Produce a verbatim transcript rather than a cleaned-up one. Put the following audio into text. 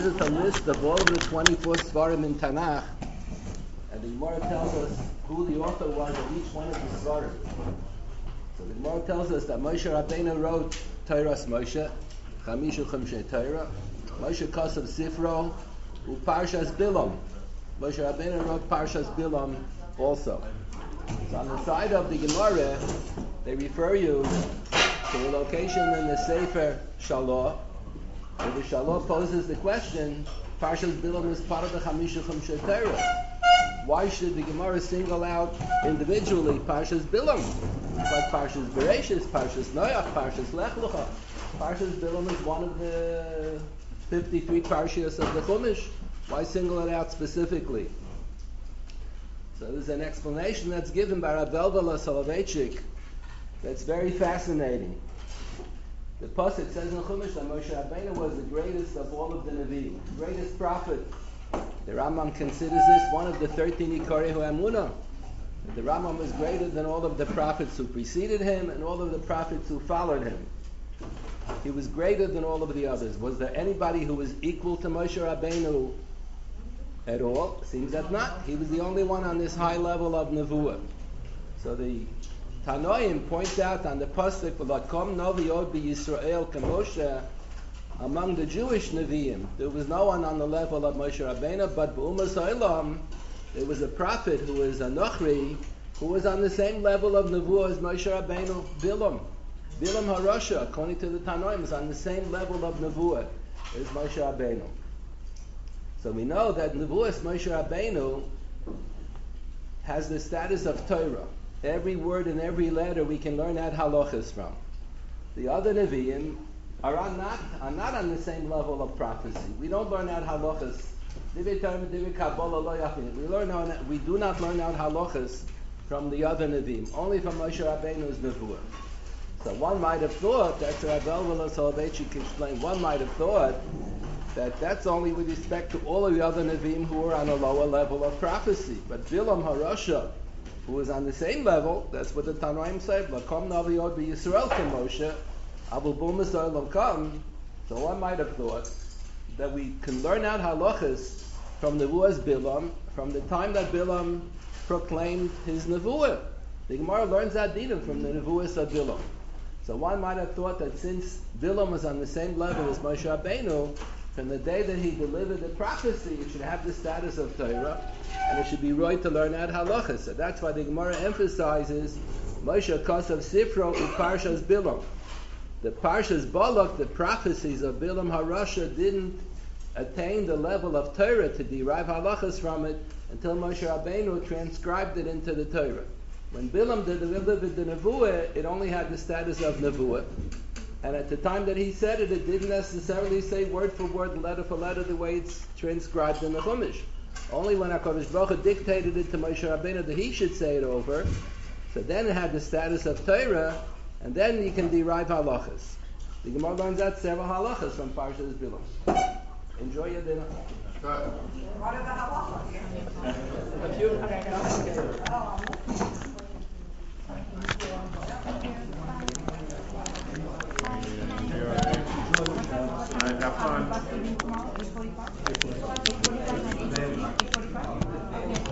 gives us a list of all of the twenty-four Svarim in Tanakh, and the Gemara tells us who the author was of each one of the Svarim. So the Gemara tells us that Moshe Rabbeinu wrote Torah's Moshe, Chamishu Chumshei Torah, Moshe Kosav Sifro, U Parshas Bilam. Moshe Rabbeinu wrote Parshas Bilam also. So on the side of the Gemara, they refer you to a location in the Sefer Shalah, where the Shalah poses the question, Parshas Bilam is part of the Chamishu Chumshei Torah. Why should the Gemara single out individually Parshas Bilam? It's like Parshas Bereshis, Parshas Noach, Parshas Lech Lecha. Parshas Bilam is one of the fifty-three Parshias of the Chumash. Why single it out specifically? So there's an explanation that's given by Rav Elvela Soloveitchik that's very fascinating. The Pasuk says in the Chumash that Moshe Rabbeinu was the greatest of all of the Nevi'im, greatest prophet. The Rambam considers this one of the thirteen Ikarei HaEmunah. The Rambam was greater than all of the prophets who preceded him and all of the prophets who followed him. He was greater than all of the others. Was there anybody who was equal to Moshe Rabbeinu at all? Seems that not. He was the only one on this high level of Nevuah. So the Tanoim point out on the Pasuk, V'lakom novi od b'Yisrael k'Moshe, among the Jewish Nevi'im, there was no one on the level of Moshe Rabbeinu, but B'umas Ha'olam, there was a prophet who was a Nochri, who was on the same level of Nevuah as Moshe Rabbeinu, Bilam. Bilam HaRasha, according to the Tanoim, is on the same level of Nevuah as Moshe Rabbeinu. So we know that Nevuah Moshe Rabbeinu has the status of Torah. Every word and every letter we can learn out halachas from. The other Nevi'im are not, are not on the same level of prophecy. We don't learn out halachas. We learn out, we do not learn out halachas from the other Nevi'im, only from Moshe Rabbeinu's Nevuah. So one might have thought, that's Rav Elvela Soloveitchik explained, one might have thought that that's only with respect to all of the other Nevi'im who were on a lower level of prophecy. But Bilam HaRasha, who was on the same level, that's what the Tanoim said, Lakom Navi Od B'Yisrael K'Moshe, Abu Bumas Olam Kam. So one might have thought that we can learn out halachas from Nevuah's Bilam, from the time that Bilam proclaimed his Nevuah. The Gemara learns that dinim from the Nevuahs of Bilam. So one might have thought that since Bilam was on the same level as Moshe Rabbeinu, from the day that he delivered the prophecy, it should have the status of Torah, and it should be right to learn out halachas. So that's why the Gemara emphasizes Moshe Kosav Sifro U Parshas Bilam. The Parshas Balak, the prophecies of Bilam HaRasha, didn't attain the level of Torah to derive halachas from it until Moshe Rabbeinu transcribed it into the Torah. When Bilam delivered the Nevuah, it only had the status of Nevuah. And at the time that he said it, it didn't necessarily say word for word, letter for letter, the way it's transcribed in the Chumash. Only when HaKadosh Baruch Hu dictated it to Moshe Rabbeinu that he should say it over, so then it had the status of Torah, and then you can derive halachas. The Gemara learns out several halachas from Parshas Bilam. Enjoy your dinner. What are the halachas? A few.